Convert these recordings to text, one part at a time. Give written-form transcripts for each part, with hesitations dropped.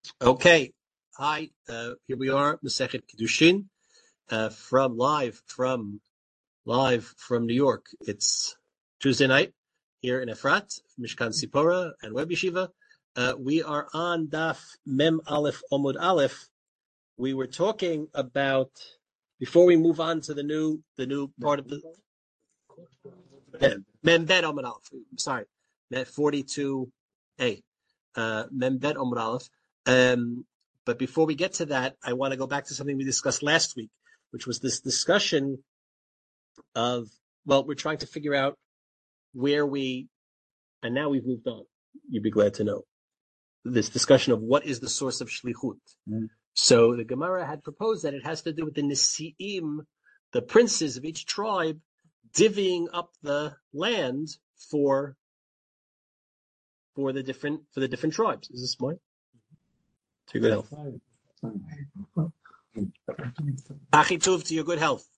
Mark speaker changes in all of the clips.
Speaker 1: Okay. Hi. Here we are, Masechet Kiddushin, live from New York. It's Tuesday night here in Efrat, Mishkan Sipora and Web Yeshiva. We are on Daf Mem Aleph Omud Aleph. We were talking about, before we move on to the new part of the Mem Bet Omud Aleph. Sorry, 42a. Mem Bet Omud Aleph. But before we get to that, I want to go back to something we discussed last week, which was this discussion of, we're trying to figure out and now we've moved on. You'd be glad to know. This discussion of what is the source of shlichut. Mm. So the Gemara had proposed that it has to do with the Nisi'im, the princes of each tribe, divvying up the land for the different tribes. Is this mine? To your good health. Achituv, to your good health.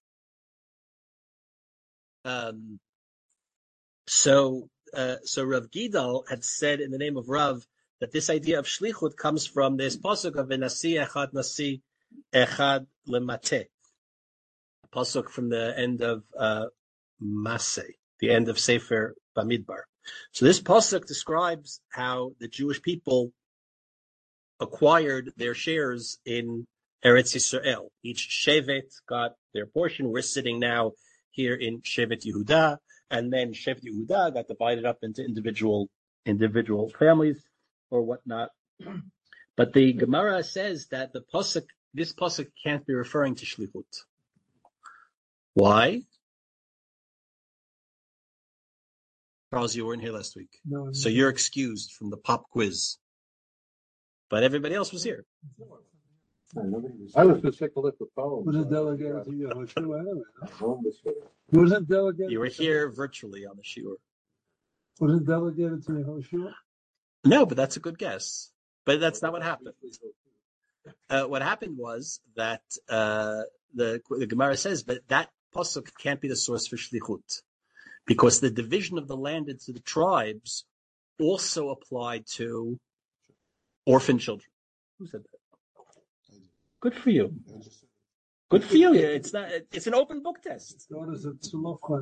Speaker 1: So Rav Gidal had said in the name of Rav that this idea of shlichut comes from this pasuk of Nasi echad lemate, pasuk from the end of Maseh, the end of Sefer Bamidbar. So this pasuk describes how the Jewish people acquired their shares in Eretz Yisrael. Each shevet got their portion. We're sitting now here in Shevet Yehuda, and then Shevet Yehuda got divided up into individual families or whatnot. But the Gemara says that this pasuk can't be referring to shlichut. Why? Charles, you weren't here last week, so you're excused from the pop quiz. But everybody else was here.
Speaker 2: I was just sick to lift the phone.
Speaker 3: Wasn't delegated to you. Wasn't delegated.
Speaker 1: You were here virtually on the shiur.
Speaker 3: Wasn't delegated to Yehoshua?
Speaker 1: No, but that's a good guess. But that's not what happened. What happened was that the Gemara says, but that pasuk can't be the source for shlichut, because the division of the land into the tribes also applied to orphan children. Who said that? Good for you. Good for you. It's an open book test.
Speaker 3: The daughters of Tzlofchad.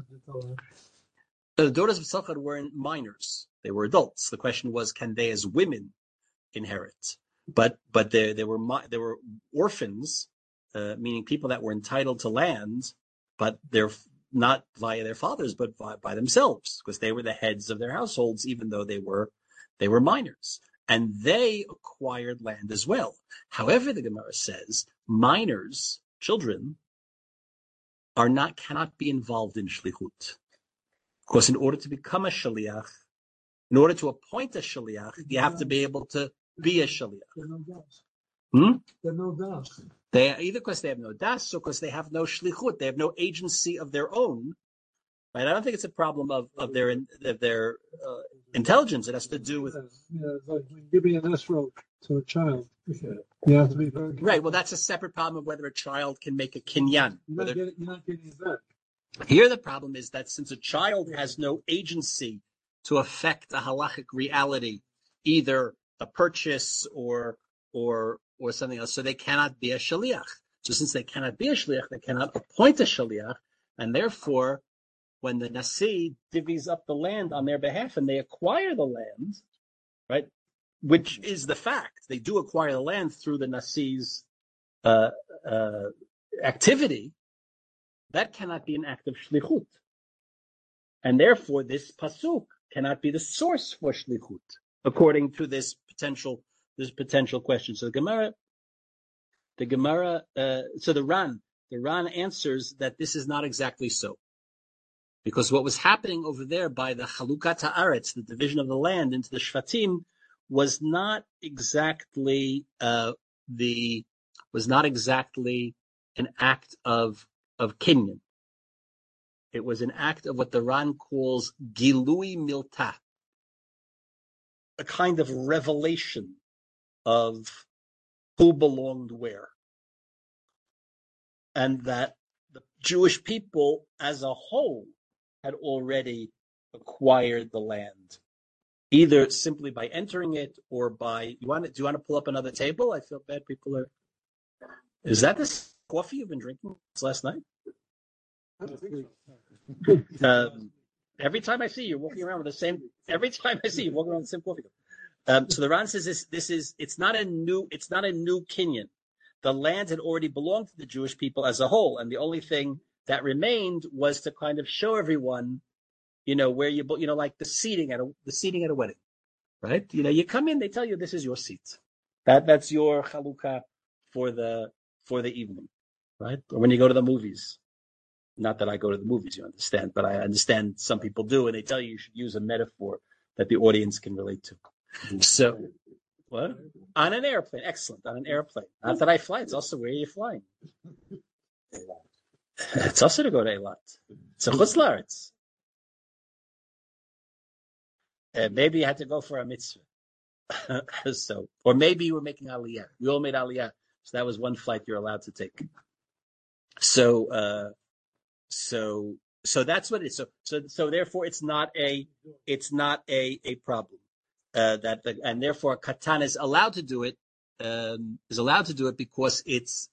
Speaker 1: The daughters of Tzlofchad weren't minors; they were adults. The question was, can they, as women, inherit? But they were orphans, meaning people that were entitled to land, but they're not via their fathers, but by themselves, because they were the heads of their households, even though they were minors. And they acquired land as well. However, the Gemara says minors, children, cannot be involved in shlichut. Because in order to become a shaliach, in order to appoint a shaliach, you have to be able to be a shaliach.
Speaker 3: They're no das.
Speaker 1: Either because they have no das or because they have no shlichut. They have no agency of their own. Right? I don't think it's a problem of their intelligence. It has to do with
Speaker 3: it's like giving an esrog to a child. You have to be very careful.
Speaker 1: Right. Well, that's a separate problem of whether a child can make a kinyan.
Speaker 3: You're not getting it back.
Speaker 1: Here, the problem is that since a child has no agency to affect a halachic reality, either a purchase or something else, so they cannot be a shaliach. So since they cannot be a shaliach, they cannot appoint a shaliach, and therefore, when the Nasi divvies up the land on their behalf and they acquire the land, right, which is the fact, they do acquire the land through the Nasi's activity, that cannot be an act of shlichut. And therefore, this pasuk cannot be the source for shlichut, according to this potential question. So the Ran answers that this is not exactly so. Because what was happening over there by the Chalukat Haaretz, the division of the land into the Shvatim, was not exactly an act of kinyan. It was an act of what the Ran calls Gilui Milta, a kind of revelation of who belonged where. And that the Jewish people as a whole had already acquired the land either simply by entering it or by do you want to pull up another table? I feel bad. People are. Is that this coffee you've been drinking since last night? Every time I see you walking around with the same. Every time I see you walking around with the same coffee. So the Ran says this is it's not a new kinyan. The land had already belonged to the Jewish people as a whole, and the only thing that remained was to kind of show everyone, where like the seating at a wedding, right? You come in, they tell you this is your seat. That's your chalukah for the evening, right? Or when you go to the movies. Not that I go to the movies, you understand, but I understand some people do, and they tell you should use a metaphor that the audience can relate to. So, what? On an airplane. Excellent. On an airplane. Not that I fly. It's also where you're flying. It's also to go to Eilat. It's a Chutz La'aretz. Maybe you had to go for a mitzvah. Or maybe you were making Aliyah. We all made Aliyah. So that was one flight you're allowed to take. So that's what it is. So therefore it's not a problem. And therefore Katan is allowed to do it, because it's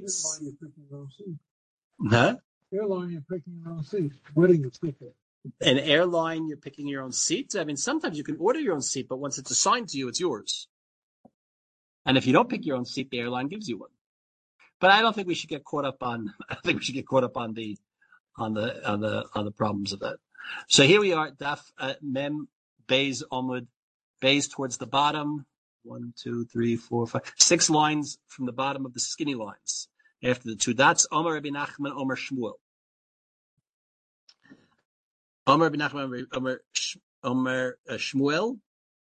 Speaker 1: huh?
Speaker 3: Airline, you're picking your own seat. Wedding, it's different.
Speaker 1: An airline, you're picking your own seat. I mean, sometimes you can order your own seat, but once it's assigned to you, it's yours. And if you don't pick your own seat, the airline gives you one. But I don't think we should get caught up on. I think we should get caught up on the problems of that. So here we are, Daf Mem Beis Omud Beis towards the bottom. 1, 2, 3, 4, 5, 6 lines from the bottom of the skinny lines. After the 2 dots, Omer Rabbi Nachman, Omer Shmuel. Omer Rabbi Nachman, Omer Shmuel.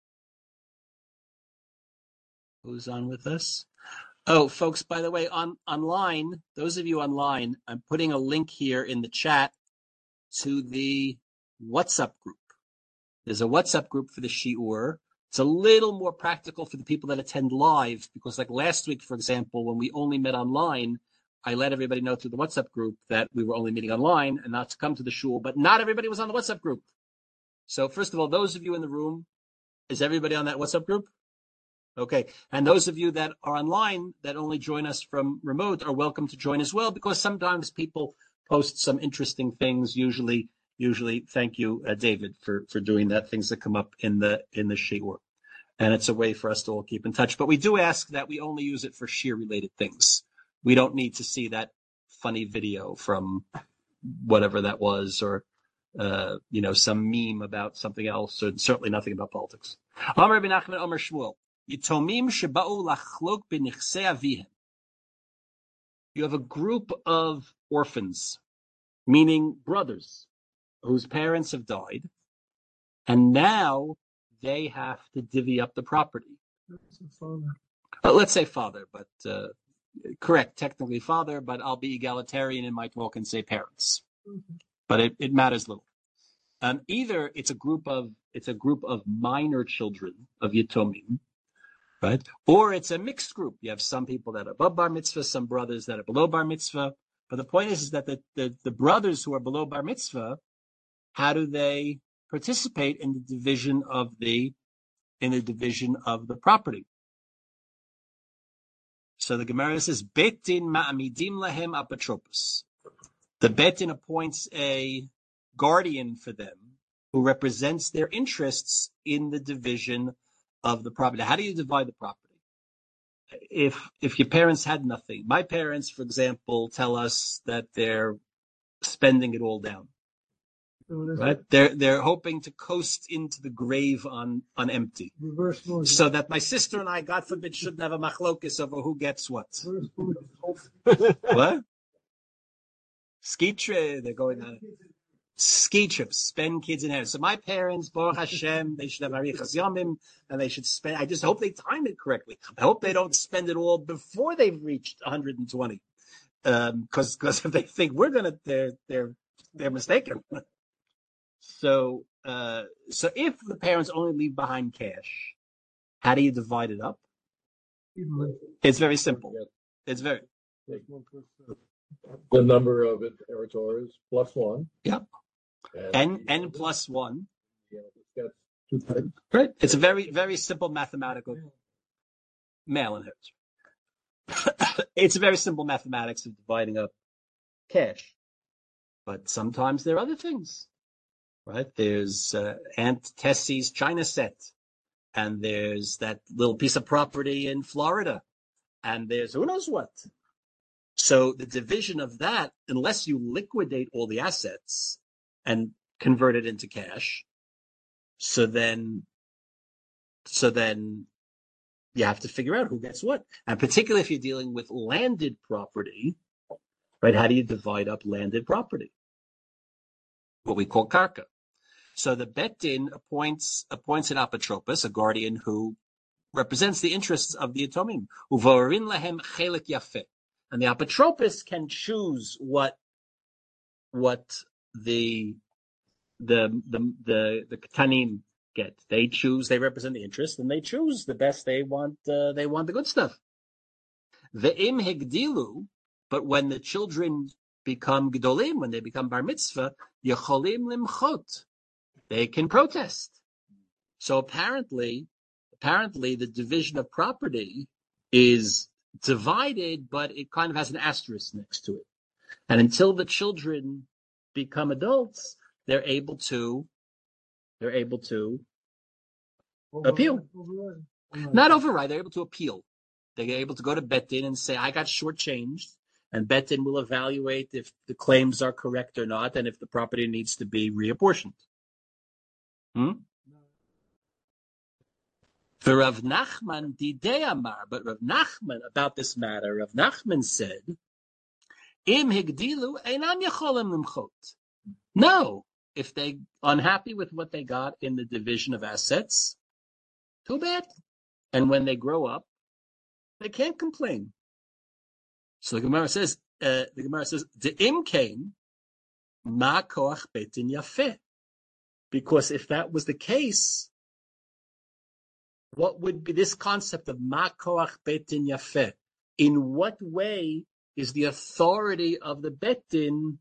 Speaker 1: Who's on with us? Oh, folks, by the way, online, those of you online, I'm putting a link here in the chat to the WhatsApp group. There's a WhatsApp group for the Shi'ur. It's a little more practical for the people that attend live, because like last week, for example, when we only met online, I let everybody know through the WhatsApp group that we were only meeting online and not to come to the shul, but not everybody was on the WhatsApp group. So first of all, those of you in the room, is everybody on that WhatsApp group? Okay. And those of you that are online that only join us from remote are welcome to join as well, because sometimes people post some interesting things. Usually, thank you, David, for doing that, things that come up in the shiur. And it's a way for us to all keep in touch. But we do ask that we only use it for shiur related things. We don't need to see that funny video from whatever that was, or, some meme about something else, or certainly nothing about politics. Amar Rabbi Nachman, Amar Shmuel. Yitomim sheba'u lachlok b'nichsei avihem. You have a group of orphans, meaning brothers, whose parents have died, and now they have to divvy up the property. Let's say father, but correct, technically father, but I'll be egalitarian in my talk and say parents. Mm-hmm. But it matters little. Either it's a group of minor children of Yitomim, right? Or it's a mixed group. You have some people that are above bar mitzvah, some brothers that are below bar mitzvah. But the point is that the brothers who are below bar mitzvah, how do they participate in the division of the property? So the Gemara says, Bet din ma'amidim lahem apotropos. The Bet din appoints a guardian for them who represents their interests in the division of the property. How do you divide the property? If your parents had nothing, my parents, for example, tell us that they're spending it all down. Right? They're hoping to coast into the grave on empty. So that my sister and I, God forbid, shouldn't have a machlokis over who gets what. What? Ski trip, they're going on ski trips, spend kids in heaven. So my parents, Baruch Hashem, they should have Arichas Yomim, and they should spend, I just hope they time it correctly. I hope they don't spend it all before they've reached 120. Cause if they think we're gonna, they're mistaken. So if the parents only leave behind cash, how do you divide it up? It's very simple. It's very.
Speaker 2: The number of inheritors plus 1.
Speaker 1: Yeah. N plus 1.
Speaker 2: Yeah, it's got
Speaker 1: Right? It's a very, very simple mathematical male inheritance. It's a very simple mathematics of dividing up cash. But sometimes there are other things, right? There's Aunt Tessie's China set, and there's that little piece of property in Florida, and there's who knows what. So the division of that, unless you liquidate all the assets and convert it into cash, so then you have to figure out who gets what. And particularly if you're dealing with landed property, right? How do you divide up landed property? What we call karka. So the Bet Din appoints an apotropos, a guardian who represents the interests of the Yatomim. Uvorin lahem chelik yafeh. And the apotropos can choose what the ketanim get. They represent the interest, and they choose the best. They want the good stuff. Ve'im hegdilu, but when the children become gedolim, when they become bar mitzvah, yecholim limchot, they can protest. So apparently the division of property is divided, but it kind of has an asterisk next to it. And until the children become adults, they're able to appeal. Not override, they're able to appeal. They're able to go to Bet Din and say, I got shortchanged, and Bet Din will evaluate if the claims are correct or not, and if the property needs to be reapportioned. For Rav Nachman didei amar, but Rav Nachman, about this matter, Rav Nachman said, Im higdilu einam yacholim limchot. No, if they unhappy with what they got in the division of assets, too bad. And when they grow up, they can't complain. So the Gemara says, the im came, ma koach Bet Din yafeh. Because if that was the case, what would be this concept of ma koach Bet Din yafeh? In what way is the authority of the Bet Din,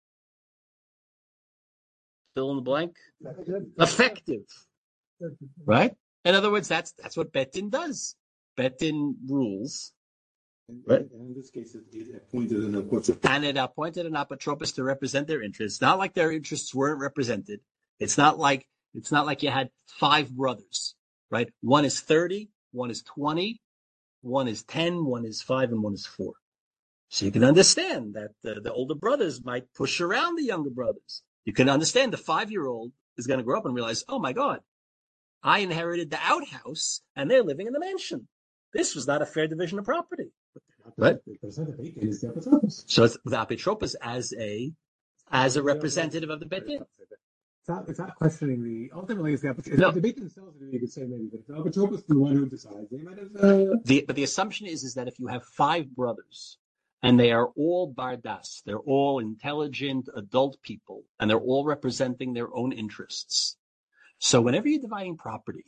Speaker 1: fill in the blank, effective? Right? In other words, that's what Bet Din does. Bet Din rules. Right?
Speaker 2: And in this case, it appointed an apotropos.
Speaker 1: And it appointed an apotropos to represent their interests. Not like their interests weren't represented. It's not like you had 5 brothers, right? One is 30, one is 20, one is 10, one is 5, and one is 4. So you can understand that the older brothers might push around the younger brothers. You can understand the 5-year-old is going to grow up and realize, oh my God, I inherited the outhouse and they're living in the mansion. This was not a fair division of property. Right? So it's the apotropos as a representative of the Bet Din.
Speaker 4: It's not questioning ultimately it's the apotropos. No. The Bet Din themselves, you could say maybe, but if the apotropos is the one who decides, they might have.
Speaker 1: But the assumption is that if you have 5 brothers and they are all bardas, they're all intelligent adult people, and they're all representing their own interests. So whenever you're dividing property,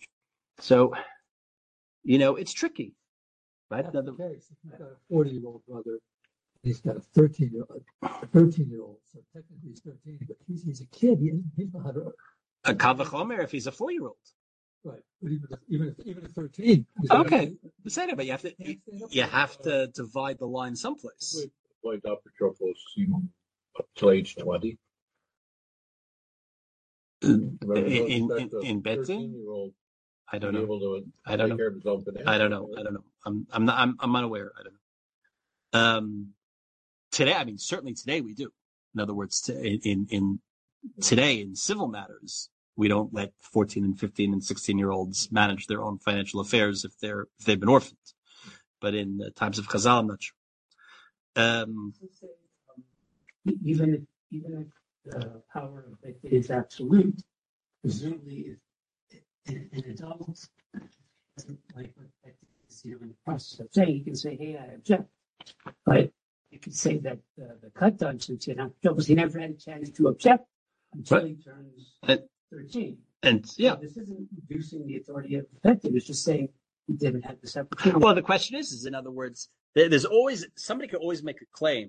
Speaker 1: it's tricky. Right?
Speaker 3: That's the case. If you've got a 40-year-old brother, he's got a 13-year-old. So technically he's 13, but he's a kid. He's not
Speaker 1: a kavachomer if he's a 4-year-old.
Speaker 3: Right, but even a 13.
Speaker 1: Okay, but you have to divide the line someplace.
Speaker 2: Appoint apotropos up to age 20.
Speaker 1: In Bet Din? I don't know. I don't know. I'm unaware. I don't know. Today, certainly today we do. In other words, in today in civil matters, we don't let 14 and 15 and 16-year-olds manage their own financial affairs if they've been orphaned. But in the times of Chazal, I'm not sure.
Speaker 5: Even if the power of it is absolute, presumably an adult doesn't like what in the process of saying, you can say, hey, I object. But you can say that the cut done since he never had a chance to object until he turns 13.
Speaker 1: And
Speaker 5: so this isn't reducing the authority of the effective, it's just saying he didn't have this opportunity.
Speaker 1: Well, the question is in other words, somebody could always make a claim.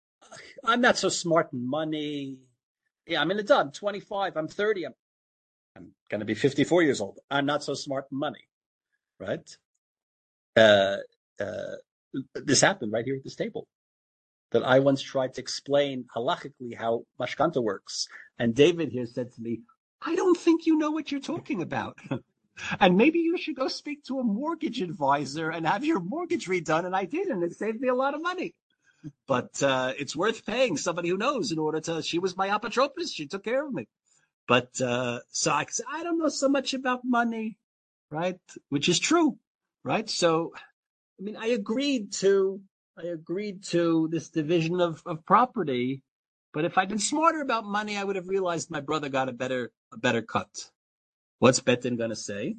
Speaker 1: I'm not so smart in money. Yeah, I'm an adult. I'm 25. I'm 30. I'm going to be 54 years old. I'm not so smart in money, right? This happened right here at this table. That I once tried to explain halachically how mashkanta works. And David here said to me, I don't think you know what you're talking about. And maybe you should go speak to a mortgage advisor and have your mortgage redone. And I did, and it saved me a lot of money. But it's worth paying somebody who knows in order to, she was my apotropis. She took care of me. But so I don't know so much about money, right? Which is true, right? So, I mean, I agreed to this division of property, but if I'd been smarter about money, I would have realized my brother got a better cut. What's Betin gonna say?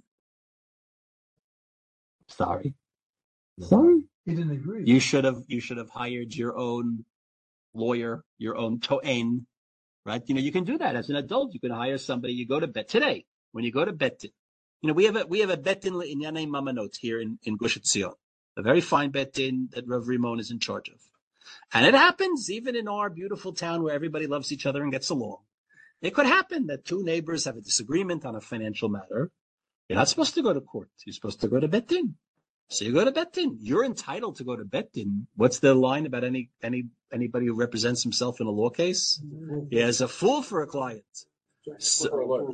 Speaker 1: Sorry.
Speaker 3: He didn't agree.
Speaker 1: You should have hired your own lawyer, your own to'en, right? You know, you can do that as an adult. You can hire somebody. You go to Bet today. When you go to Betin, you know, we have a Betin Inyanei Mamanot here in Gush Etzion. A very fine Bet-Din that Rav Rimon is in charge of. And it happens even in our beautiful town where everybody loves each other and gets along. It could happen that two neighbors have a disagreement on a financial matter. You're not supposed to go to court. You're supposed to go to Bet-Din. So you go to Bet-Din. You're entitled to go to Bet-Din. What's the line about anybody who represents himself in a law case? He has a fool for a client. So,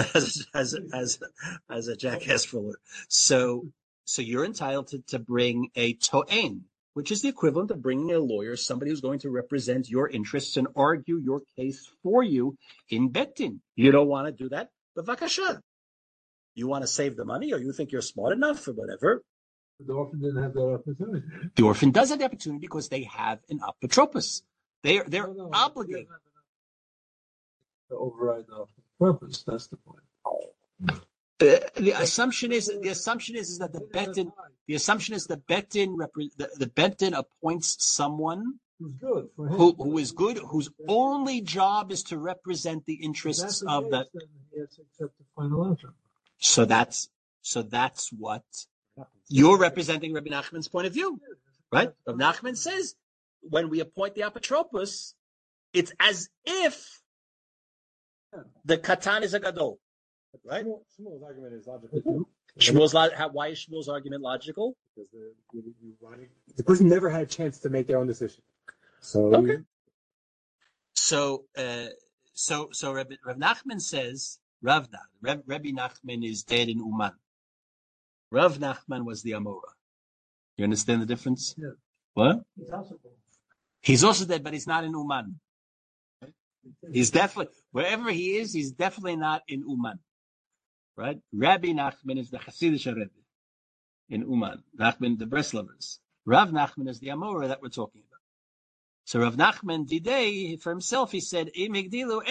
Speaker 1: as a jackass for a lawyer. So you're entitled to bring a to'en, which is the equivalent of bringing a lawyer, somebody who's going to represent your interests and argue your case for you in Bet-Din. You don't want to do that? B'vakasha. You want to save the money, or you think you're smart enough, or whatever.
Speaker 3: The orphan didn't have that opportunity.
Speaker 1: The orphan does have the opportunity because they have an apotropos. They're obligated.
Speaker 3: To override the purpose. That's the point.
Speaker 1: The assumption is that the Bet-Din appoints someone
Speaker 3: Who's good for him.
Speaker 1: who is good, whose only job is to represent the interests of the.
Speaker 3: Then he has to accept the final outcome.
Speaker 1: So that's what you're representing Rabbi Nachman's point of view, right? Rabbi Nachman says when we appoint the apotropos, it's as if the katan is a gadol. Right?
Speaker 4: Shmuel's argument is logical too.
Speaker 1: Why is Shmuel's argument logical?
Speaker 4: Because the person never had a chance to make their own decision. So
Speaker 1: okay. So Rabbi Nachman says Rabbi Nachman is dead in Uman. Rav Nachman was the Amora. You understand the difference?
Speaker 3: Yeah.
Speaker 1: What?
Speaker 5: He's also dead.
Speaker 1: He's also dead, but he's not in Uman. He's definitely wherever he is. He's definitely not in Uman. Right? Rabbi Nachman is the Hasidic Rebbe in Uman. Nachman, the Breslovers. Rav Nachman is the Amora that we're talking about. So Rav Nachman, today, for himself, he said, no,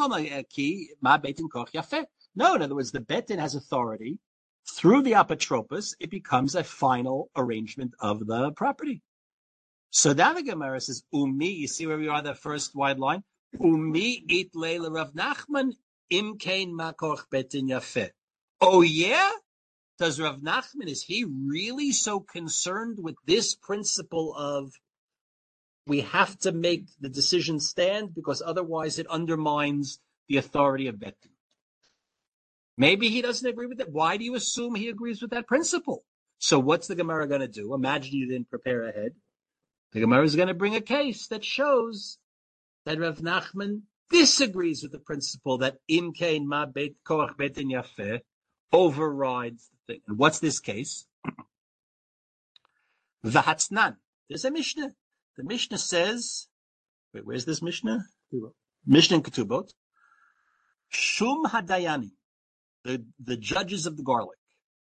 Speaker 1: in other words, the Bet-Din has authority. Through the apotropos, it becomes a final arrangement of the property. So then the Gemara says, Umi, you see where we are, the first wide line? Umi it leila Rav Nachman imkein makoch Bet-Din yafeh. Oh yeah? Does Rav Nachman, is he really so concerned with this principle of we have to make the decision stand because otherwise it undermines the authority of Bet-Din? Maybe he doesn't agree with that. Why do you assume he agrees with that principle? So what's the Gemara going to do? Imagine you didn't prepare ahead. The Gemara is going to bring a case that shows that Rav Nachman disagrees with the principle that imkein ma beit koach Bet-Din yafeh overrides the thing. And what's this case? V'hatznan. There's a Mishnah. The Mishnah says, wait, where's this Mishnah? Mishnah in Ketubot. Shum hadayani. The judges of the garlic.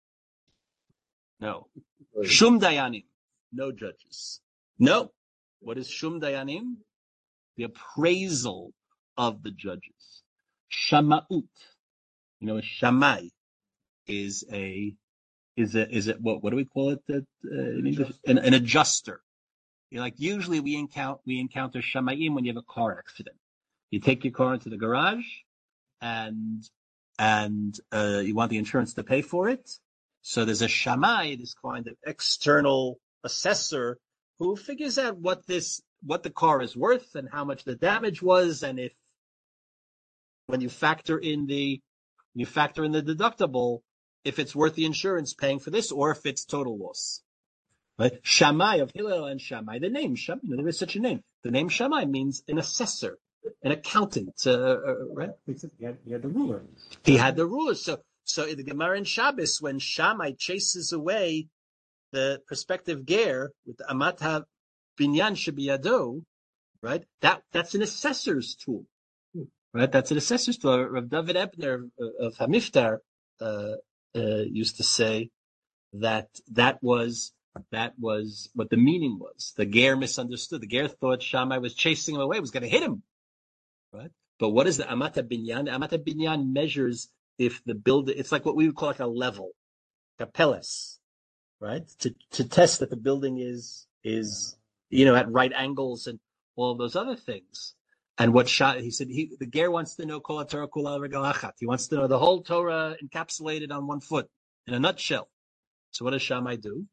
Speaker 1: No. Shum dayanim. No judges. No. What is Shum dayanim? The appraisal of the judges. Shama'ut. You know, a shamai is what do we call it in English? An adjuster. Like usually we encounter shamayim when you have a car accident. You take your car into the garage and you want the insurance to pay for it. So there's a shamai, this kind of external assessor who figures out what the car is worth and how much the damage was, and if when you factor in the You factor in the deductible if it's worth the insurance paying for this or if it's total loss. Right? Shammai of Hillel and Shammai, the name Shammai, there is such a name. The name Shammai means an assessor, an accountant, right?
Speaker 4: He had the ruler.
Speaker 1: He had the rulers. So in the Gemara in Shabbos, when Shammai chases away the prospective ger with the Amat Binyan Shebiyado, right? That's an assessor's tool, right? That's an assessor's tool. Rav David Ebner of Hamiftar used to say that was what the meaning was. The ger misunderstood. The ger thought Shammai was chasing him away, was going to hit him, right? But what is the Amata Binyan? The Amata Binyan measures if the building, it's like what we would call like a level, a peles, right? To test that the building is at right angles and all of those other things. And what he said, the ger wants to know kol Torah kula regalachat. He wants to know the whole Torah encapsulated on one foot in a nutshell. So what does Shammai do?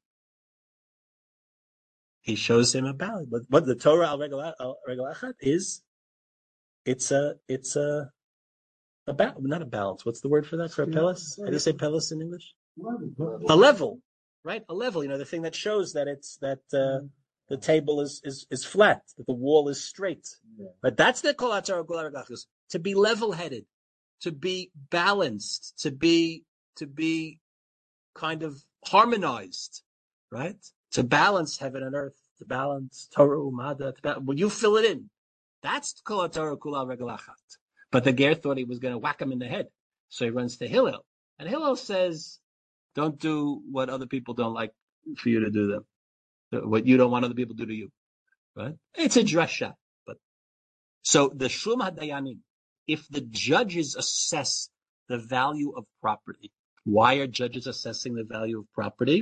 Speaker 1: He shows him a balance. But what the Torah al regalachat is, it's a not a balance. What's the word for that? For a peles? How do you say peles in English? A level, right? A level. The thing that shows that the table is flat, that the wall is straight. But that's the kol haTorah kula regalachos. To be level-headed, to be balanced, to be kind of harmonized, right? To balance heaven and earth, to balance Torah umada. When you fill it in, that's kol haTorah kula regalachat. But the ger thought he was going to whack him in the head. So he runs to Hillel. And Hillel says, don't do what other people don't like for you to do them. What you don't want other people to do to you. Right? It's a drasha. But so the Shum HaDayanim, if the judges assess the value of property, why are judges assessing the value of property?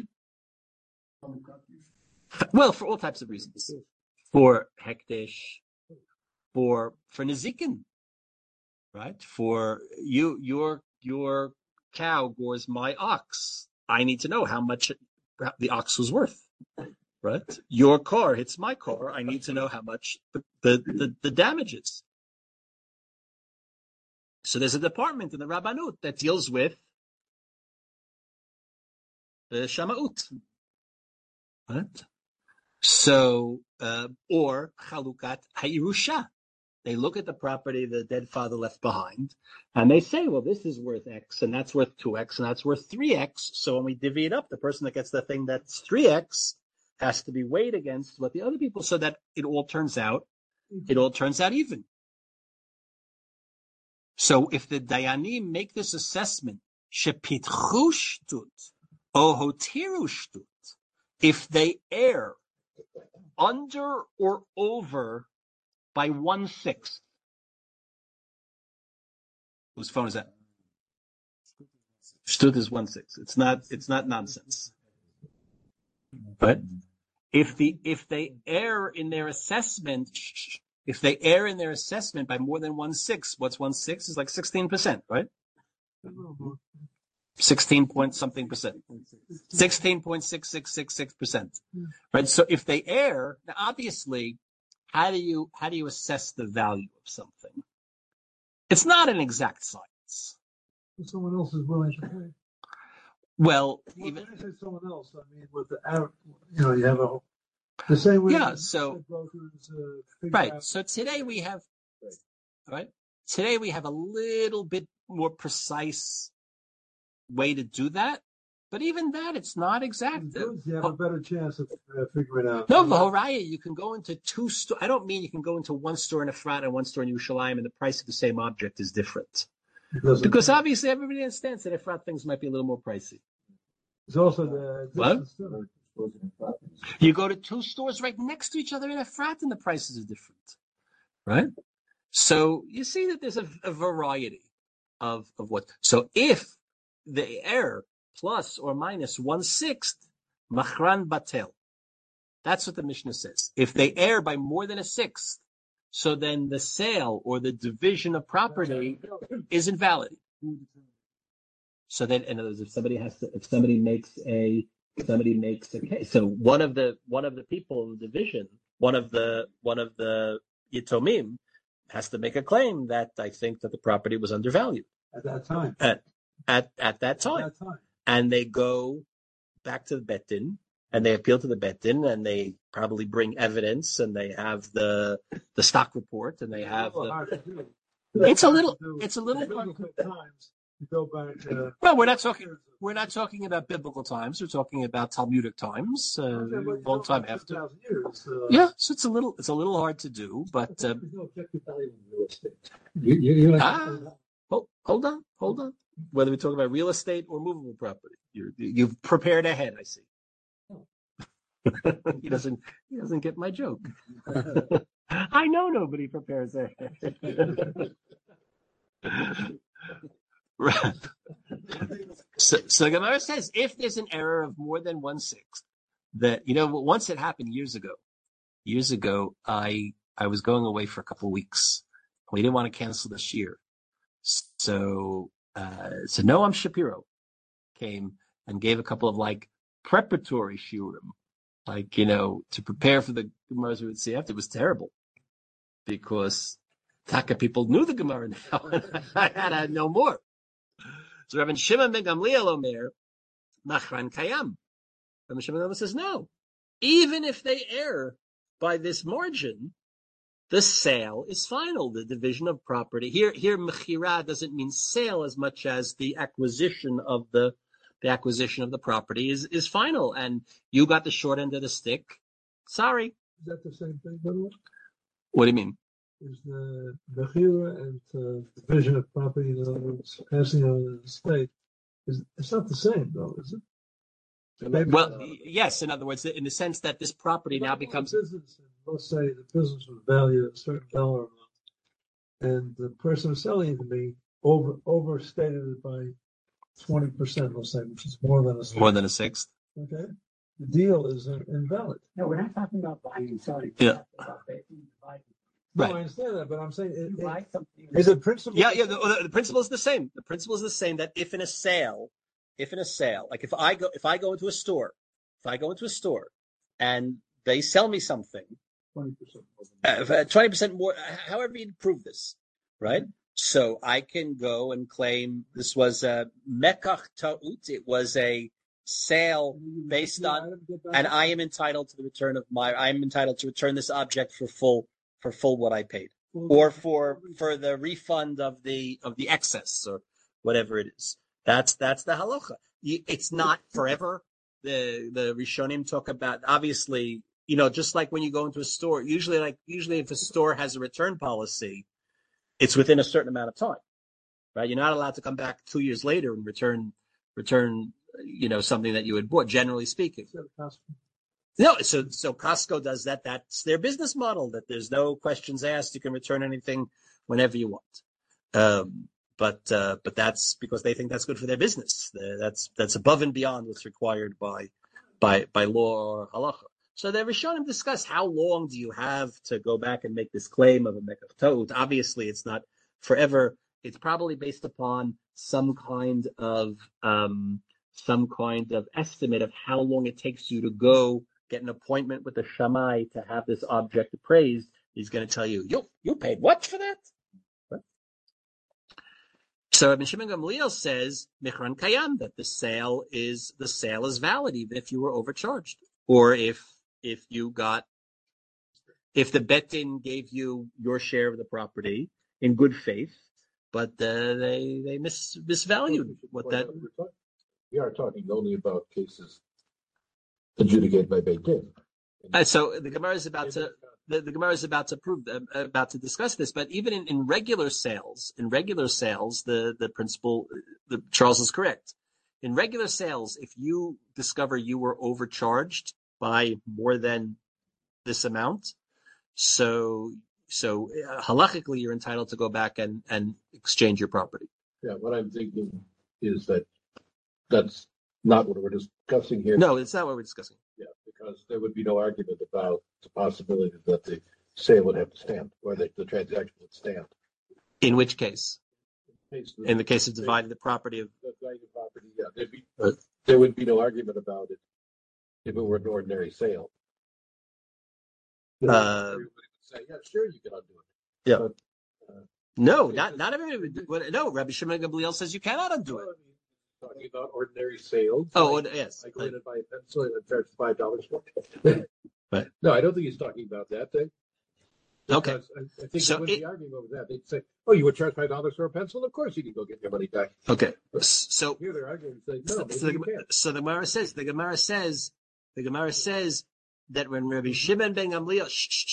Speaker 1: Well, for all types of reasons. For hekdesh, for Nezikin. Right? For your cow gores my ox. I need to know how much the ox was worth. Right? Your car hits my car. I need to know how much the damage is. So there's a department in the Rabbanut that deals with the Shama'ut. Right? So, or Chalukat Hayirusha. They look at the property the dead father left behind, and they say, well, this is worth X, and that's worth 2X, and that's worth 3X. So when we divvy it up, the person that gets the thing that's 3X has to be weighed against what the other people, so that it all turns out even. So if the Dayanim make this assessment, shepitchu shtut, o hotiru shtut, if they err under or over by 1/6. Whose phone is that? Shtut is 1/6. It's not nonsense. But if they err in their assessment, by more than 1/6, what's 1/6 is like 16%, right? 16 point something percent. 16.6666%. Right? So if they err, now obviously, how do you assess the value of something? It's not an exact science.
Speaker 3: Someone else is willing to pay.
Speaker 1: Well,
Speaker 3: When I say someone else, I mean with the you have the same way.
Speaker 1: Yeah. So
Speaker 3: brokers,
Speaker 1: right.
Speaker 3: out.
Speaker 1: So today we have, right? Today we have a little bit more precise way to do that. But even that, it's not exact.
Speaker 3: You have a better chance of figuring out.
Speaker 1: No, V'horaya, you can go into two stores. I don't mean you can go into one store in Efrat and one store in Yerushalayim, and the price of the same object is different. Because obviously everybody understands that Efrat things might be a little more pricey.
Speaker 3: It's also the
Speaker 1: what? You go to two stores right next to each other in Efrat, and the prices are different, right? So you see that there's a variety of what. So if the error plus or minus 1/6, machran batel. That's what the Mishnah says. If they err by more than 1/6, so then the sale or the division of property is invalid. So then, in other words, if somebody makes a case, so one of the people in the division, one of the Yitomim has to make a claim that I think that the property was undervalued.
Speaker 3: At that time.
Speaker 1: at that
Speaker 3: At
Speaker 1: time,
Speaker 3: that time.
Speaker 1: and they go back to the Bet Din, and they appeal to the Bet Din, and they probably bring evidence, and they have the stock report, and they have the. It's a little
Speaker 3: biblical times. You go back.
Speaker 1: Well, we're not talking about biblical times. We're talking about Talmudic times, long time after.
Speaker 3: 2,000 years.
Speaker 1: Yeah, so it's a little hard to do, but
Speaker 3: there's no objective value in real estate.
Speaker 1: hold on. Whether we talk about real estate or movable property, you've prepared ahead. I see. He doesn't get my joke. I know nobody prepares ahead. Right. So Gemara says if there's an error of more than 1/6, that once it happened years ago. Years ago, I was going away for a couple of weeks. We didn't want to cancel this year, so Noam Shapiro came and gave a couple of preparatory shiurim, to prepare for the Gemaras we would see after. It was terrible because Taka people knew the Gemara now, and I had to know more. So Rabbi Shimon ben Gamliel Omer, Machran Kayam. Rabbi Shimon ben Gamliel says, no, even if they err by this margin, the sale is final. The division of property here, mechira doesn't mean sale as much as the acquisition of the property is final, and you got the short end of the stick. Sorry.
Speaker 3: Is that the same thing, by the way?
Speaker 1: What do you mean?
Speaker 3: Is the mechira and division of property, in other words, passing on the estate, it's not the same, though, is it?
Speaker 1: Well, yes. In other words, in the sense that this property now becomes
Speaker 3: business. Let's say the business was valued at a certain dollar amount, and the person who's selling it to me overstated it by 20%, let's say, which is more than a sixth.
Speaker 1: More than a sixth.
Speaker 3: Okay, the deal is invalid.
Speaker 5: No, we're not talking about buying and selling.
Speaker 1: Yeah.
Speaker 3: Right. No, I understand that, but I'm saying, is it principle?
Speaker 1: Yeah. The principle is the same. The principle is the same that if in a sale, like if I go into a store, and they sell me something, 20% more, however you prove this, right? So I can go and claim this was a mekach ta'ut. It was a sale based on, and I am entitled to the return of I am entitled to return this object for full what I paid, or for the refund of the excess or whatever it is. That's the halacha. It's not forever. The Rishonim talk about, obviously, just like when you go into a store, usually if a store has a return policy, it's within a certain amount of time, right? You're not allowed to come back 2 years later and return, something that you had bought, generally speaking. No, so Costco does that. That's their business model, that there's no questions asked. You can return anything whenever you want. But that's because they think that's good for their business. That's above and beyond what's required by law or halacha. So the Rishonim discuss how long do you have to go back and make this claim of a mekach ta'ut. Obviously, it's not forever. It's probably based upon some kind of estimate of how long it takes you to go get an appointment with the shammai to have this object appraised. He's going to tell you, you paid what for that? What? So Rabbi Shimon Gamliel says, Michran Kayam, that the sale is valid even if you were overcharged, or if the Bet Din gave you your share of the property in good faith, but they misvalued what that.
Speaker 2: We are talking only about cases adjudicated by Beit Din.
Speaker 1: So the Gemara is about to discuss this. But even in regular sales, the principle, Charles is correct. In regular sales, if you discover you were overcharged by more than this amount, so halachically you're entitled to go back and exchange your property.
Speaker 2: Yeah, what I'm thinking is that's not what we're discussing here.
Speaker 1: No, it's not what we're discussing.
Speaker 2: Yeah, because there would be no argument about the possibility that the sale would have to stand, or that the transaction would stand.
Speaker 1: In which case? In the case of dividing the property of
Speaker 2: the property, yeah, there would be no argument about it if it were an ordinary sale. Everybody would say, yeah, sure, you can undo it.
Speaker 1: Yeah.
Speaker 2: But
Speaker 1: No, not everybody. No, Rabbi Shimon Gamliel says you cannot undo it.
Speaker 2: Talking about ordinary sales.
Speaker 1: Oh, yes.
Speaker 2: I go in and buy a pencil and I charge $5 for it.
Speaker 1: Right.
Speaker 2: No, I don't think he's talking about that thing.
Speaker 1: Okay.
Speaker 2: I think they wouldn't be arguing over that. They'd say, "Oh, you would charge $5 for a pencil? Of course you can go get your money back."
Speaker 1: Okay. So
Speaker 2: Here they're arguing, saying, "No, maybe you can't."
Speaker 1: so the Gemara says that when Rabbi Shimon ben Gamliel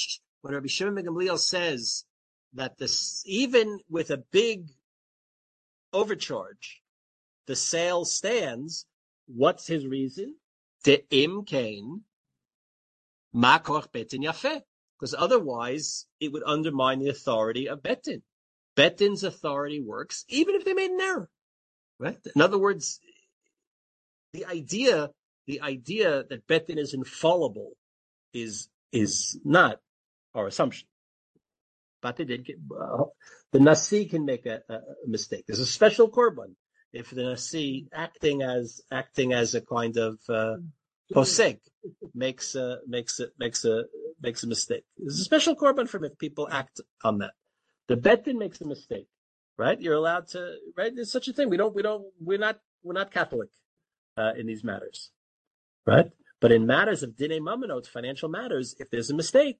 Speaker 1: says that this, even with a big overcharge, the sale stands. What's his reason? De'im kain makoch betin yafeh. Because otherwise, it would undermine the authority of Betin. Betin's authority works even if they made an error, right? In other words, the idea that Betin is infallible is not our assumption. But they did the Nasi can make a mistake. There's a special korban if the Nasi acting as a kind of poseg makes a mistake. There's a special korban from if people act on that. The Betin makes a mistake, right? You're allowed to, right? There's such a thing. We're not Catholic in these matters, right? But in matters of dinei mamonot, financial matters, if there's a mistake,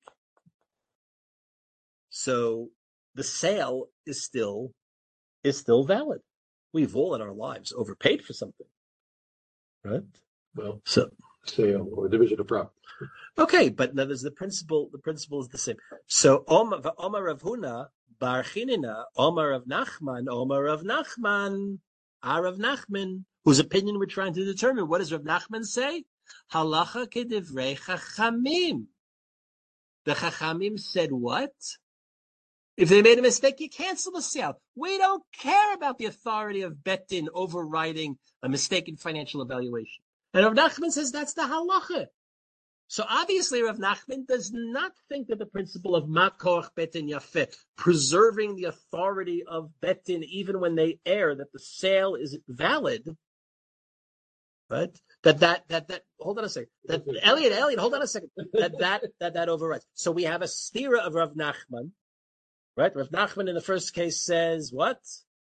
Speaker 1: so the sale is still valid. We've all in our lives overpaid for something, right?
Speaker 2: Well,
Speaker 1: so
Speaker 2: sale or division of profit.
Speaker 1: Okay, but now there's the principle. The principle is the same. So Omar Rav Huna Bar Chinina, Omar Rav Nachman, Rav Nachman, whose opinion we're trying to determine. What does Rav Nachman say? Halacha kedivrei chachamim. The chachamim said what? If they made a mistake, you cancel the sale. We don't care about the authority of Betin overriding a mistaken financial evaluation. And Rav Nachman says that's the halacha. So obviously Rav Nachman does not think that the principle of makoch betin yafeh, preserving the authority of Betin even when they err, that the sale is valid, right? That hold on a second. That Elliot, hold on a second. That overrides. So we have a stira of Rav Nachman, right? Rav Nachman in the first case says what?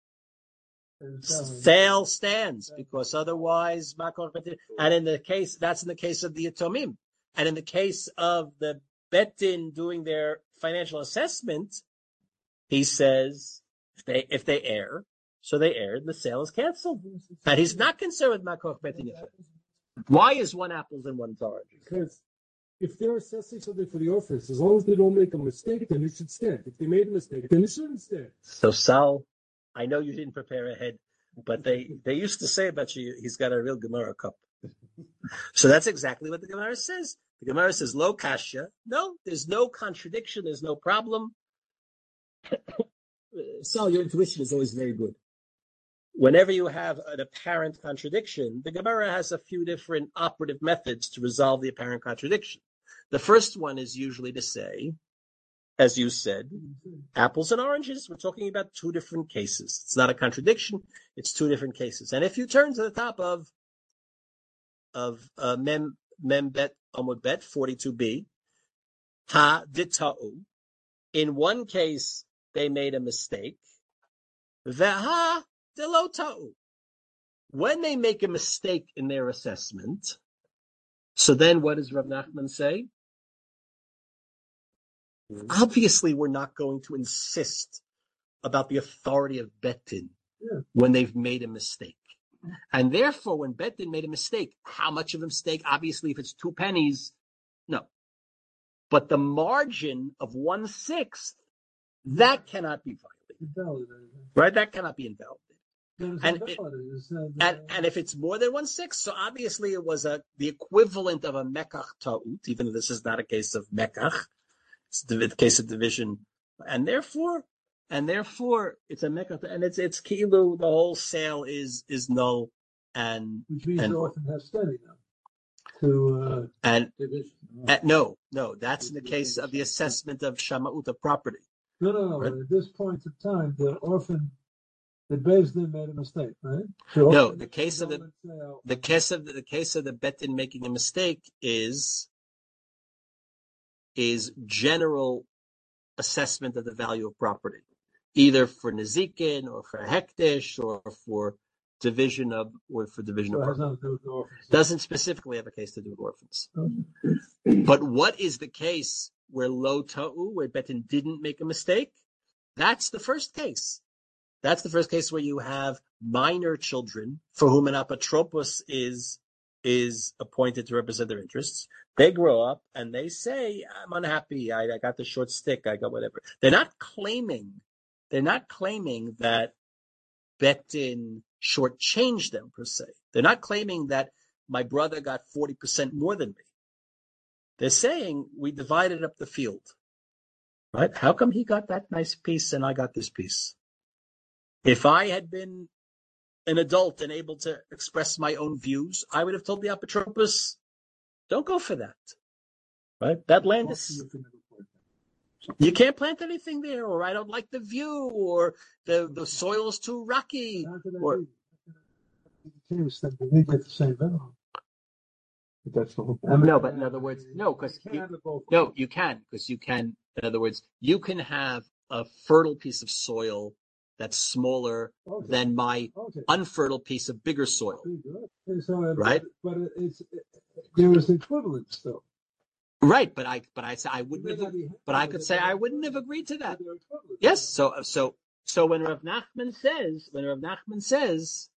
Speaker 1: Sale stands because otherwise makoch betin. And in the case of the Yatomim. And in the case of the Betin doing their financial assessment, he says if they err, so they erred, the sale is canceled. And he's not concerned with makoch betin yafeh. Why is one apples and one's oranges?
Speaker 6: Because if they're assessing something for the office, as long as they don't make a mistake, then it should stand. If they made a mistake, then it shouldn't stand.
Speaker 1: So Sal, I know you didn't prepare ahead, but they used to say about you, he's got a real Gemara cup. So that's exactly what the Gemara says. The Gemara says, lo kasha. No, there's no contradiction. There's no problem. Sal, your intuition is always very good. Whenever you have an apparent contradiction, the Gemara has a few different operative methods to resolve the apparent contradiction. The first one is usually to say, as you said, apples and oranges. We're talking about two different cases. It's not a contradiction. It's two different cases. And if you turn to the top of Mem Bet Amud Bet 42b, Ha Dita'u. In one case, they made a mistake. Veha Delo Ta'u. When they make a mistake in their assessment, so then what does Rav Nachman say? Obviously, we're not going to insist about the authority of Betin when they've made a mistake. And therefore, when Betin made a mistake, how much of a mistake? Obviously, if it's 2 pennies, no. But the margin of 1/6, that cannot be violated. Right? That cannot be invalidated. And if it's more than 1/6, so obviously it was the equivalent of a mekach ta'ut, even though this is not a case of mekach, it's the case of division, and therefore it's a mekach, and it's kilu. The whole sale is null, and
Speaker 3: which means you often have study now. To
Speaker 2: division.
Speaker 1: No, that's in the case of the assessment of shama'ut of property.
Speaker 3: No. Right? At this point in time, the Beis Din made a mistake, right?
Speaker 1: No, the case of the Betin making a mistake is general assessment of the value of property. either for Nezikin or for Hektish or for division of property.
Speaker 3: it has nothing to do with the orphans.
Speaker 1: Doesn't specifically have a case to do with orphans. But what is the case where lo ta'u, where Betin didn't make a mistake? That's the first case. That's the first case where you have minor children for whom an apotropos is appointed to represent their interests. They grow up and they say, I'm unhappy, I got the short stick, I got whatever. They're not claiming that Betin shortchanged them per se. They're not claiming that my brother got 40% more than me. They're saying we divided up the field, right? How come he got that nice piece and I got this piece? If I had been an adult and able to express my own views, I would have told the apotropos, don't go for that, right? That land is, you can't plant anything there, or I don't like the view, or the soil is too rocky. Or,
Speaker 3: They get the same benefit. But that's the whole point.
Speaker 1: no, but in other words, no, because you can, in other words, you can have a fertile piece of soil that's smaller than my unfertile piece of bigger soil. Right?
Speaker 3: But there is equivalence still.
Speaker 1: Right, but I wouldn't have, but I could say I wouldn't have agreed to that. Yes, so when Rav Nachman says,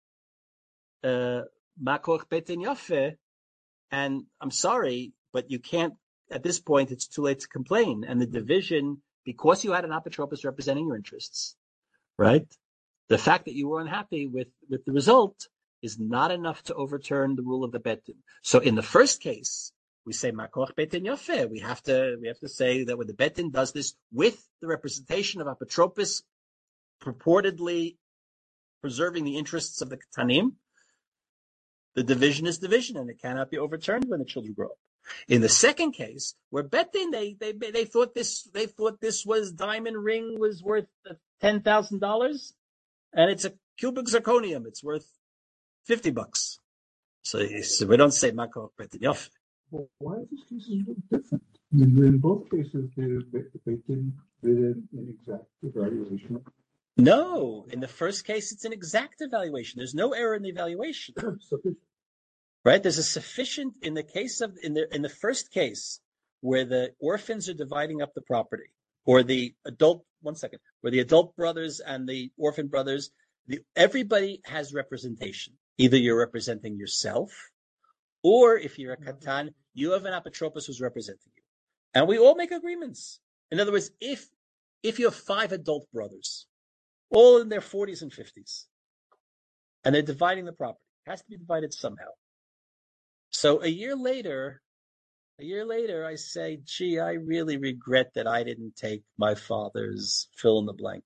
Speaker 1: Makoch Betin Yafeh, and I'm sorry, but you can't, at this point, it's too late to complain. And the division, because you had an apotropos representing your interests, right? The fact that you were unhappy with the result is not enough to overturn the rule of the Betin. So in the first case, we say Makoch Betin Yafeh. We have to say that when the Betin does this with the representation of apotropos purportedly preserving the interests of the Ketanim, the division is division, and it cannot be overturned when the children grow up. In the second case, where Betin they thought this was diamond ring was worth $10,000, and it's a cubic zirconium, it's worth $50. So we don't say Makoch Betin Yafeh.
Speaker 2: Well, why are these cases different? In both cases, they did an exact evaluation.
Speaker 1: No, in the first case, it's an exact evaluation. There's no error in the evaluation. Right? There's a sufficient in the case of in the first case where the orphans are dividing up the property, or the adult where the adult brothers and the orphan brothers, everybody has representation. Either you're representing yourself, or if you're a katan, you have an apotropos who's representing you. And we all make agreements. In other words, if you have 5 adult brothers, all in their 40s and 50s, and they're dividing the property, it has to be divided somehow. So a year later, I say, gee, I really regret that I didn't take my father's fill in the blank,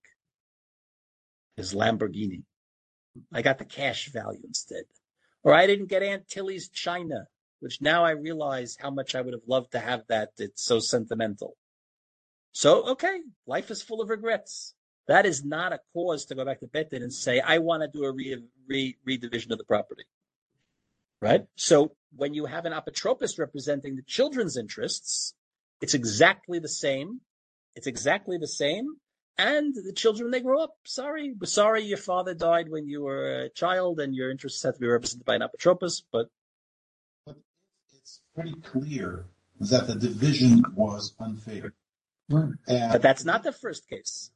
Speaker 1: his Lamborghini. I got the cash value instead. Or I didn't get Aunt Tilly's china, which now I realize how much I would have loved to have that. It's so sentimental. So, okay, life is full of regrets. That is not a cause to go back to Betin and say, I want to do a redivision of the property. Right? So when you have an apotropos representing the children's interests, it's exactly the same. And the children, when they grow up, sorry your father died when you were a child and your interests had to be represented by an apotropos, but
Speaker 7: it's pretty clear that the division was unfair.
Speaker 1: But that's not the first case.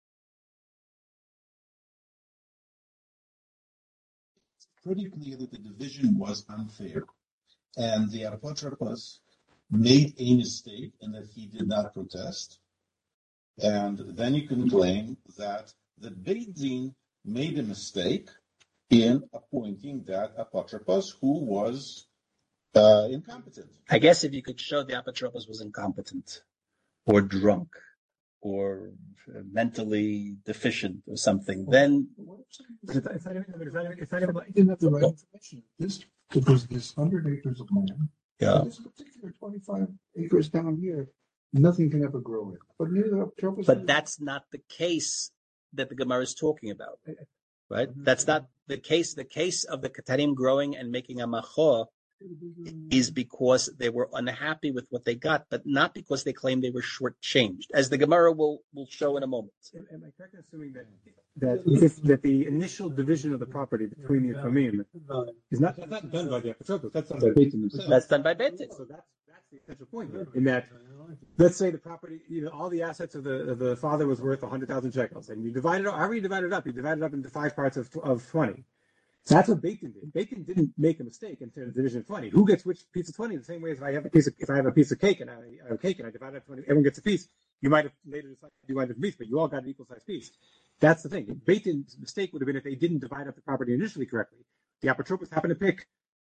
Speaker 7: It's pretty clear that the division was unfair. And the apotropos made a mistake in that he did not protest. And then you can claim that the Beit Din made a mistake in appointing that apotropos who was incompetent.
Speaker 1: I guess if you could show the apotropos was incompetent or drunk or mentally deficient or something, then
Speaker 4: It's not even
Speaker 2: I didn't have the right information. There's this 100 acres of land.
Speaker 1: yeah.
Speaker 2: This particular 25 acres down here, nothing can ever grow it. But neither apotropos.
Speaker 1: But that's not the case that the Gemara is talking about, right? That's not the case. The case of the Ketanim growing and making a macho is because they were unhappy with what they got, but not because they claimed they were shortchanged, as the Gemara will show in a moment.
Speaker 4: Am I correct in assuming that the initial division of the property between the Yachamim is not done by the Apotropos, that's done by Beit Din themselves.
Speaker 1: That's done by Beit Din.
Speaker 4: So that's the essential point here. In that, let's say the property, all the assets of the father was worth 100,000 shekels, and you divide it. However you divide it up, into 5 parts of 20. That's what Beit Din did. Beit Din didn't make a mistake in terms of division of 20. Who gets which piece of 20? The same way as if I have a piece of cake and I divide it up 20, everyone gets a piece. You might have later decided you wanted a piece, but you all got an equal sized piece. That's the thing. Beit Din's mistake would have been if they didn't divide up the property initially correctly. The Apotropos happened to pick,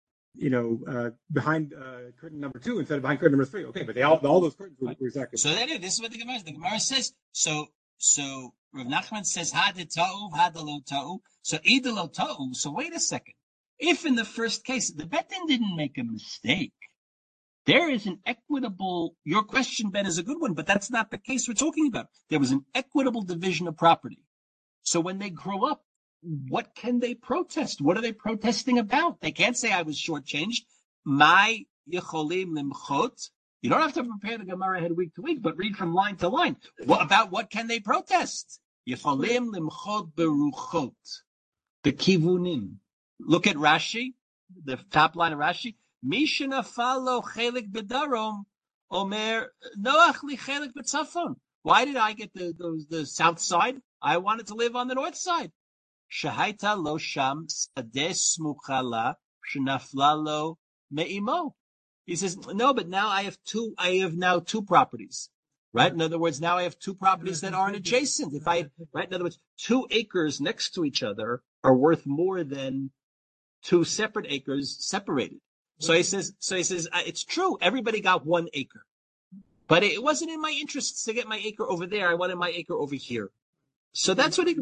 Speaker 4: behind curtain number 2 instead of behind curtain number 3. Okay, but all those curtains were exactly.
Speaker 8: So then this is what the Gemara says. So Rav Nachman says had ta'u, had lo ta'u. So either lo ta'u. So wait a second. If in the first case the Beit Din didn't make a mistake, there is an equitable. Your question, Ben, is a good one, but that's not the case we're talking about. There was an equitable division of property. So when they grow up, what can they protest? What are they protesting about? They can't say I was shortchanged. My yecholim limchot. You don't have to prepare the Gemara ahead week to week, but read from line to line. What can they protest? Yecholim limchot beruchot. The kivunim. Look at Rashi, the top line of Rashi. Mishana falo chelik bedarom omer noach li chelik betzafon. Why did I get the south side? I wanted to live on the north side. Shahaita lo sham sades mukhala shenafla lo meimo. He says, no, but now I have two properties, right? In other words, now I have 2 properties that aren't adjacent. In other words, 2 acres next to each other are worth more than 2 separate acres separated. So he says, it's true. Everybody got 1 acre, but it wasn't in my interests to get my acre over there. I wanted my acre over here. So that's what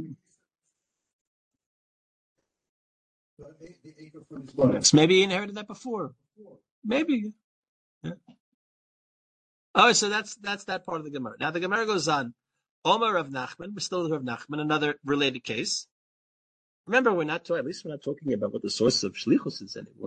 Speaker 8: maybe he inherited that before. Maybe. Yeah. Oh, so that's that part of the Gemara. Now the Gemara goes on. Omar of Nachman, we're still with Rav Nachman, another related case. Remember, we're not talking about what the source of shlichus is anymore.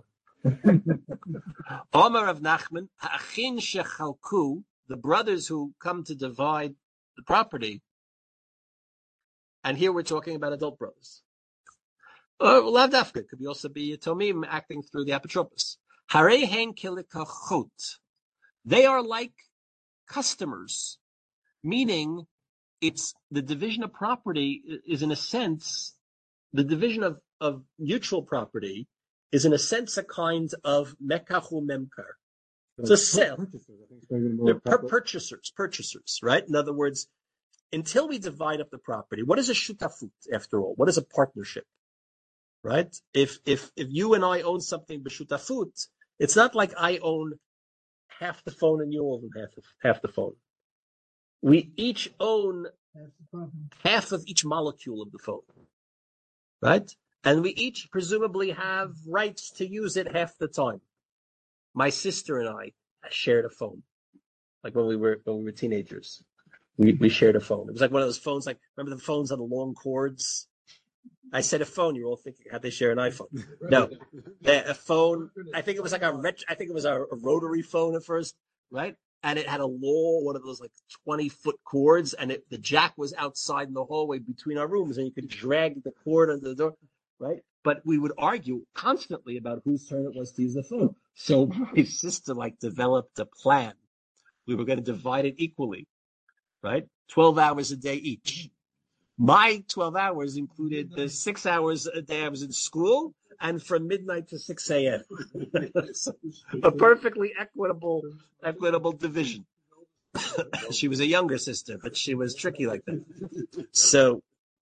Speaker 8: Omar of Nachman, ha'achin shechalku, the brothers who come to divide the property. And here we're talking about adult brothers. Lav dafka could also be Tomim acting through the Apotropos. Harehen kilikachot. They are like customers, meaning it's the division of property is in a sense, the division of mutual property is in a sense a kind of mekachu memkar. It's a sale. They're purchasers, right? In other words, until we divide up the property, what is a shutafut after all? What is a partnership? Right? If you and I own something b'shutafut, it's not like I own half the phone and you own half the phone. We each own half of each molecule of the phone, right? And we each presumably have rights to use it half the time. My sister and I shared a phone, like when we were teenagers. We shared a phone. It was like one of those phones, like remember the phones on the long cords. I said a phone. You're all thinking, how'd they share an iPhone? No, a phone. I think it was like a rotary phone at first, right? And it had one of those like 20-foot cords, and the jack was outside in the hallway between our rooms, and you could drag the cord under the door, right? But we would argue constantly about whose turn it was to use the phone. So my sister developed a plan. We were going to divide it equally, right? 12 hours a day each. My 12 hours included the 6 hours a day I was in school and from midnight to 6 a.m. A perfectly equitable division. She was a younger sister, but she was tricky like that. So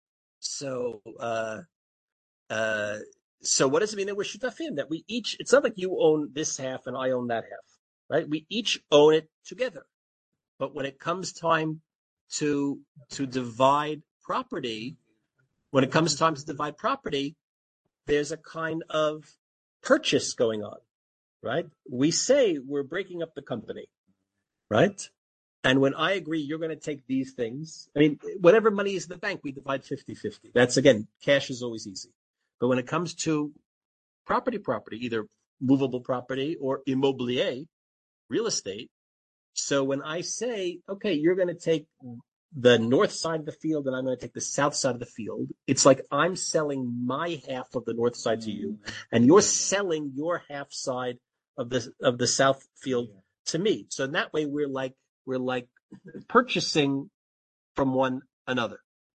Speaker 8: what does it mean that we're shutafim? That we each, it's not like you own this half and I own that half, right? We each own it together. But when it comes time to divide property, there's a kind of purchase going on, right? We say we're breaking up the company, right? And when I agree, you're going to take these things. I mean, whatever money is in the bank, we divide 50-50. That's, again, cash is always easy. But when it comes to property, either
Speaker 1: movable property or immobilier, real estate. So when I say, okay, you're going to take the north side of the field and I'm going to take the south side of the field, it's like I'm selling my half of the north side to you, and you're selling your half side of the south field to me. So in that way, we're like purchasing from one another.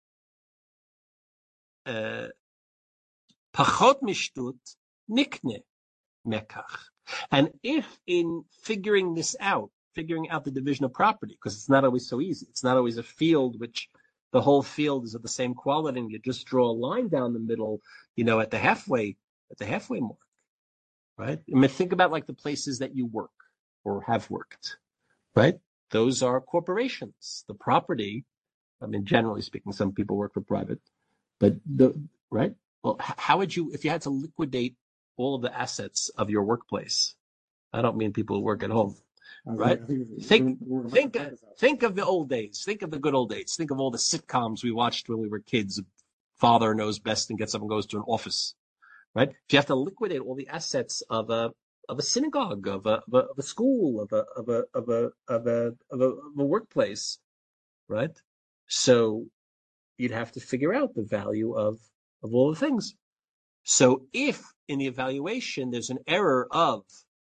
Speaker 1: Pachot mishtut nikne mekach. And if in figuring out the division of property, because it's not always so easy. It's not always a field which the whole field is of the same quality, and you just draw a line down the middle, at the halfway mark, right? I mean, think about like the places that you work or have worked, right? Those are corporations. The property, I mean, generally speaking, some people work for private, but right? Well, how would you, if you had to liquidate all of the assets of your workplace? I don't mean people who work at home. Right? Think of the old days. Think of the good old days. Think of all the sitcoms we watched when we were kids. Father knows best and gets up and goes to an office. Right? If you have to liquidate all the assets of a synagogue, of a school, of a workplace, right? So you'd have to figure out the value of all the things. So if in the evaluation there's an error of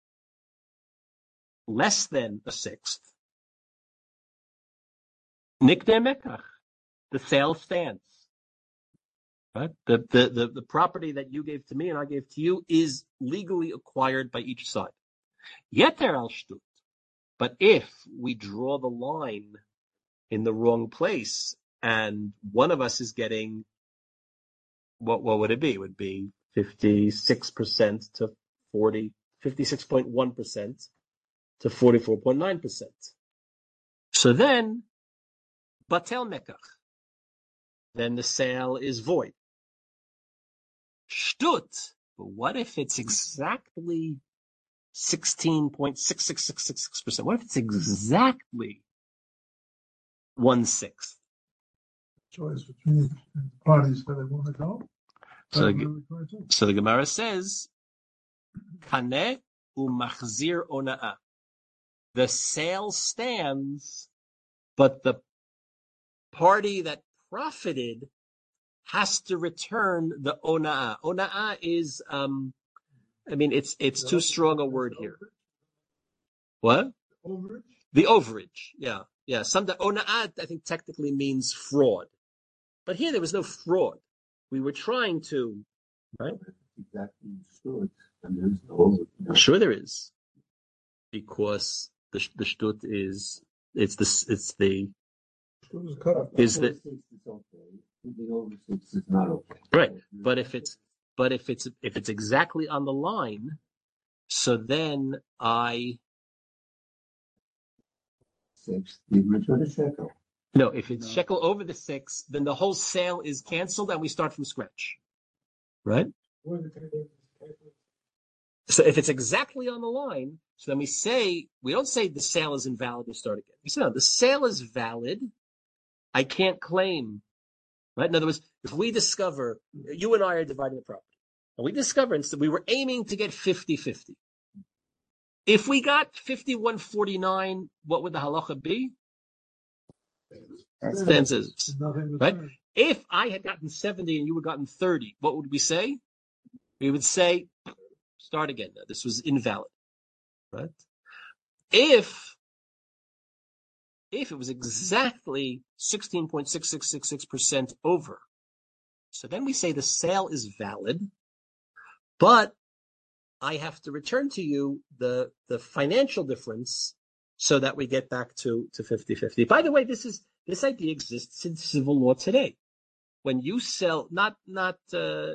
Speaker 1: less than a sixth, nikne mekach, the sale stands. Right? The property that you gave to me and I gave to you is legally acquired by each side. Yeter al shtut. But if we draw the line in the wrong place and one of us is getting, what would it be? It would be 56% to 56.1%. to 44.9%. So then, batel mekach, then the sale is void. Shtut, but what if it's exactly 16.66666%? What if it's exactly 1/6?
Speaker 3: Choice between parties that they want to go.
Speaker 1: So the Gemara says, Kaneh u'machzir ona'ah. The sale stands, but the party that profited has to return the ona'ah. Ona'ah is, it's too strong a word here. What?
Speaker 3: Overage?
Speaker 1: The overage. Yeah. Some ona'ah, I think, technically means fraud. But here there was no fraud. We were trying to, right?
Speaker 2: Exactly understood. And there's no overage.
Speaker 1: Sure there is. Because the shtut is, it's the
Speaker 2: over six is not okay.
Speaker 1: Right. But if it's exactly on the line, so then
Speaker 2: six, you return a shekel.
Speaker 1: No, if it's shekel over the 6, then the whole sale is canceled and we start from scratch. Right? So if it's exactly on the line, so then we don't say the sale is invalid, we start again. We say, no, the sale is valid. I can't claim. Right? In other words, if we discover, you and I are dividing the property, and we discover instead we were aiming to get 50-50. If we got 51-49, what would the halacha be? Stands as, right? If I had gotten 70 and you had gotten 30, what would we say? We would say, start again. Now, this was invalid, right? If it was exactly 16.6666% over, so then we say the sale is valid, but I have to return to you the financial difference so that we get back to 50-50. By the way, this idea exists in civil law today. When you sell, what do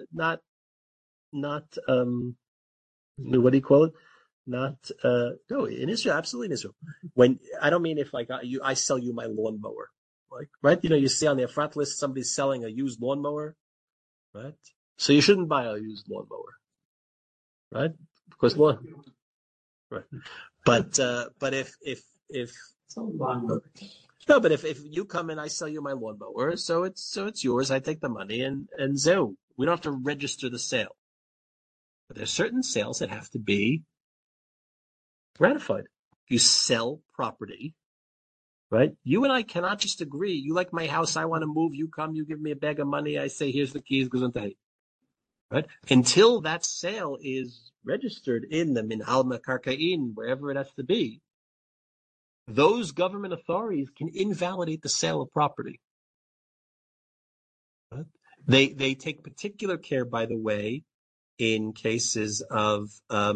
Speaker 1: you call it? No, in Israel, absolutely in Israel. When I don't mean if I sell you my lawnmower, like, right? You see on the Efrat list somebody's selling a used lawnmower, right? So you shouldn't buy a used lawnmower, right? Because right? But if you come and I sell you my lawnmower, so it's yours. I take the money and so we don't have to register the sale.
Speaker 8: But there's certain sales that have to be ratified. You sell property, right? You and I cannot just agree. You like my house, I want to move. You come, you give me a bag of money. I say, here's the keys, gesundheit. Right? Until that sale is registered in the Minhal Mekarkain, wherever it has to be, those government authorities can invalidate the sale of property. Right? They take particular care, by the way, in cases of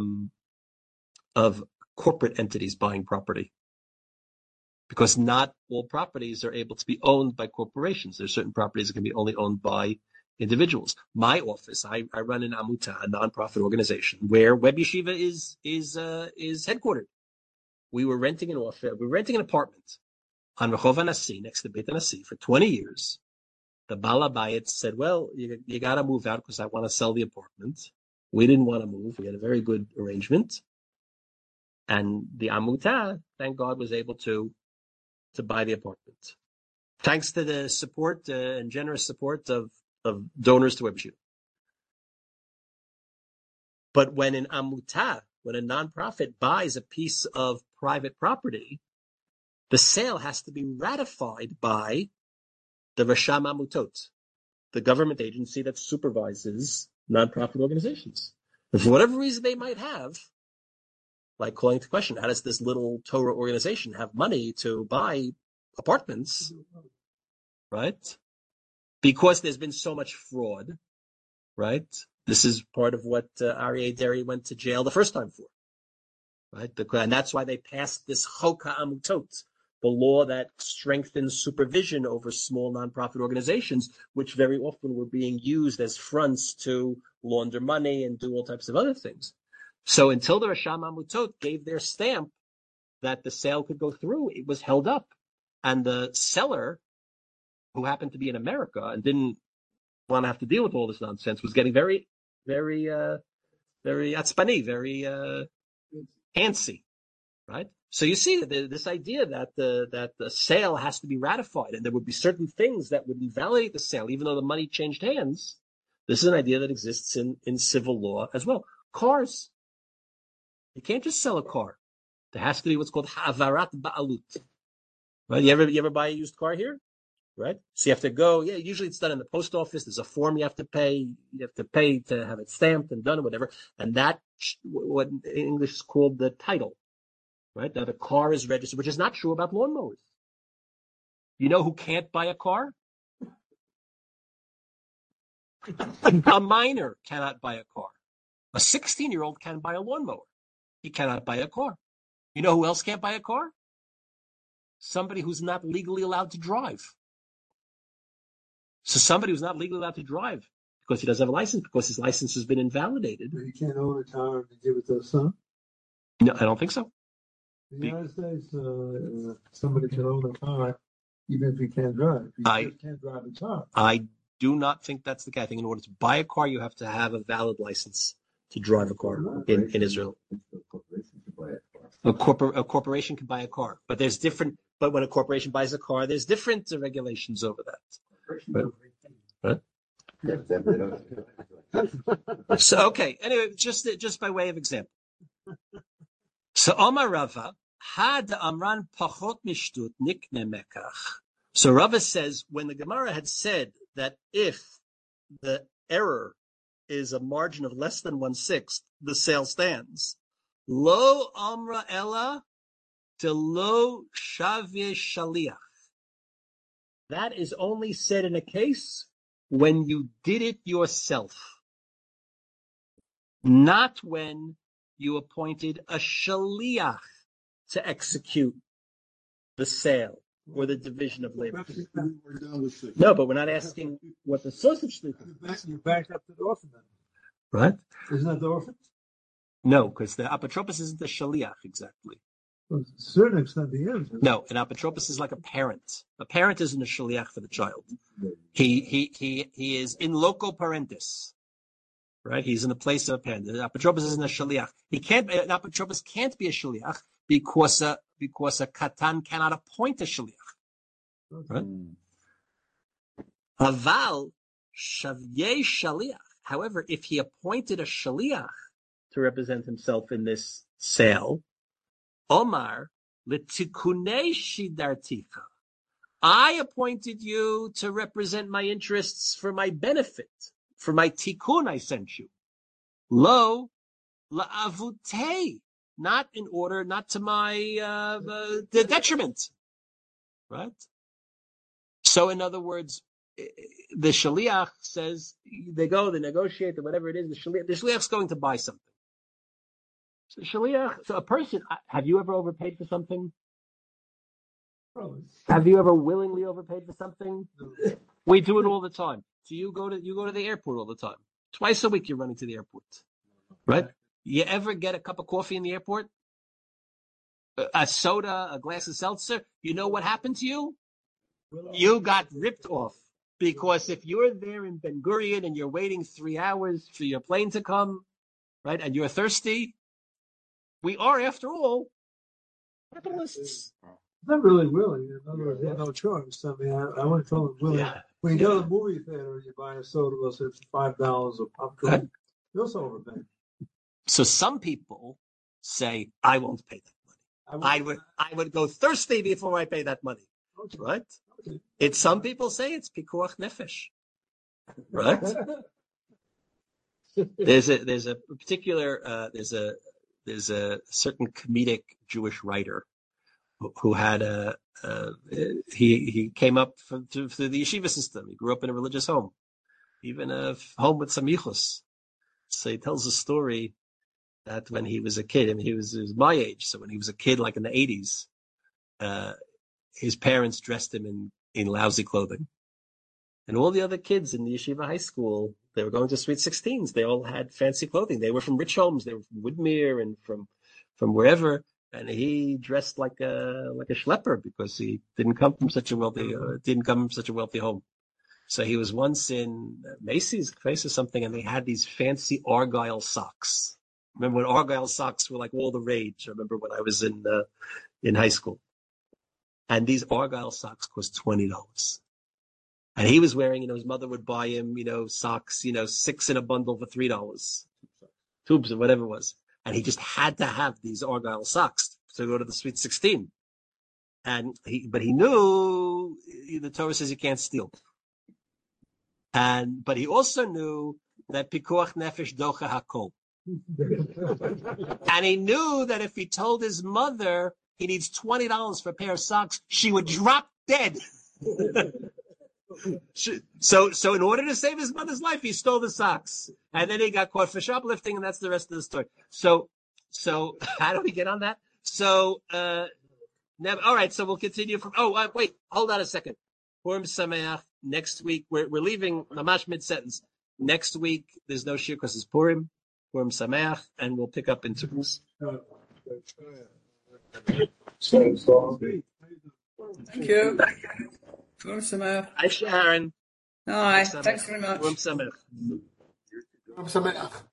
Speaker 8: corporate entities buying property, because not all properties are able to be owned by corporations. There's certain properties that can be only owned by individuals. My office, I run an Amuta, a nonprofit organization where Web Yeshiva is headquartered. We were renting an office. We were renting an apartment on Rehov Anasi next to Beit Anasi for 20 years. The Bala Bayit said, "Well, you got to move out because I want to sell the apartment." We didn't want to move. We had a very good arrangement, and the Amuta, thank God, was able to buy the apartment, thanks to the support and generous support of donors to Web Yeshiva. But when an Amuta, when a nonprofit buys a piece of private property, the sale has to be ratified by the Rasham Amutot, the government agency that supervises nonprofit organizations. And for whatever reason they might have, like calling into question, how does this little Torah organization have money to buy apartments, right? Because there's been so much fraud, right? This is part of what Aryeh Deri went to jail the first time for, right? And that's why they passed this Chok HaAmutot, the law that strengthens supervision over small nonprofit organizations, which very often were being used as fronts to launder money and do all types of other things. So until the Rasham Amutot gave their stamp that the sale could go through, it was held up. And the seller, who happened to be in America and didn't want to have to deal with all this nonsense, was getting very, very, very atzpani, very antsy, right? So you see this idea that the sale has to be ratified, and there would be certain things that would invalidate the sale, even though the money changed hands. This is an idea that exists in civil law as well. Cars, you can't just sell a car. There has to be what's called ha'avarat ba'alut. Right? You ever buy a used car here? Right? So you have to go, usually it's done in the post office. There's a form you have to pay. You have to pay to have it stamped and done or whatever. And that, what in English is called the title. Right? Now the car is registered, which is not true about lawnmowers. You know who can't buy a car? A minor cannot buy a car. A 16-year-old can buy a lawnmower. He cannot buy a car. You know who else can't buy a car? Somebody who's not legally allowed to drive. So somebody who's not legally allowed to drive because he doesn't have a license, because his license has been invalidated.
Speaker 3: But he can't own a car and give it to his son?
Speaker 8: No, I don't think so.
Speaker 3: In the United States, somebody can own a car even if he can't drive. He can't drive a car.
Speaker 8: I do not think that's the case. I think in order to buy a car, you have to have a valid license to drive a car in Israel. A corporation can buy a car, but there's different. But when a corporation buys a car, there's different regulations over that. Right? So okay. Anyway, just by way of example. So Omar Rava had Amran pachot mishtut nikne mekach. So Rava says when the Gemara had said that if the error is a margin of less than 1/6, the sale stands. Lo amra ella to lo shavye shaliach. That is only said in a case when you did it yourself, not when you appointed a shaliach to execute the sale or the division of labor. No, but we're not asking what the source of shlichut is.
Speaker 3: You back up to the orphan then.
Speaker 8: Right?
Speaker 3: Isn't that the orphan?
Speaker 8: No, because the apotropos isn't the shaliach exactly.
Speaker 3: Well, to a certain extent, he is.
Speaker 8: No, an apotropos is like a parent. A parent isn't a shaliach for the child. He is in loco parentis. Right? He's in the place of a parent. The apotropos isn't a shaliach. An apotropos can't be a shaliach because a katan cannot appoint a shaliach. Right? Aval shavye shaliach. However, if he appointed a shaliach to represent himself in this sale, Omar l'tikunei shidarticha, I appointed you to represent my interests for my benefit, for my tikkun I sent you. Lo la'avutei, not to my the detriment, right? So in other words, the shaliach says, they negotiate, or whatever it is, the shaliach's going to buy something. So a person, have you ever overpaid for something?
Speaker 3: Probably.
Speaker 8: Have you ever willingly overpaid for something? No. We do it all the time. So you go to the airport all the time. Twice a week you're running to the airport, right? You ever get a cup of coffee in the airport? A soda, a glass of seltzer? You know what happened to you? You got ripped off. Because if you're there in Ben Gurion and you're waiting 3 hours for your plane to come, right, and you're thirsty, we are, after all, capitalists.
Speaker 3: Not really willing. In other words, they have no choice. I mean, I wouldn't tell them willing. Yeah. When you go to the movie theater, you buy a soda, let's say for $5 of popcorn. You also overpay. So
Speaker 8: some people say, I won't pay that money. I would go thirsty before I pay that money. Okay. Right? Okay. It's some people say it's pikuach nefesh. Right? There's a particular there's a certain comedic Jewish writer who had he came up through the yeshiva system. He grew up in a religious home, even a home with some yichus. So he tells a story that when he was a kid, I mean, he was my age. So when he was a kid, like in the 80s, his parents dressed him in lousy clothing. And all the other kids in the yeshiva high school, they were going to Sweet 16s. They all had fancy clothing. They were from rich homes. They were from Woodmere and from wherever. And he dressed like a schlepper because he didn't come from such a wealthy home. So he was once in Macy's place or something, and they had these fancy Argyle socks. Remember when Argyle socks were like all the rage? I remember when I was in high school. And these Argyle socks cost $20. And he was wearing, his mother would buy him, socks, 6 in a bundle for $3. Tubes or whatever it was. And he just had to have these Argyle socks to go to the Sweet 16. But he knew the Torah says you can't steal. But he also knew that pikuach nefesh docha hakol. And he knew that if he told his mother he needs $20 for a pair of socks, she would drop dead. So in order to save his mother's life, he stole the socks. And then he got caught for shoplifting, and that's the rest of the story. So how do we get on that? So, all right, so we'll continue from, wait, hold on a second. Purim Sameach, next week, we're leaving Mamash mid-sentence. Next week, there's no shir because it's Purim Sameach, and we'll pick up in 2 weeks.
Speaker 9: Thank you. Purim Sameach.
Speaker 8: Hi, Sharon.
Speaker 9: Hi, thanks very much.
Speaker 8: Purim Sameach.
Speaker 2: Purim Sameach.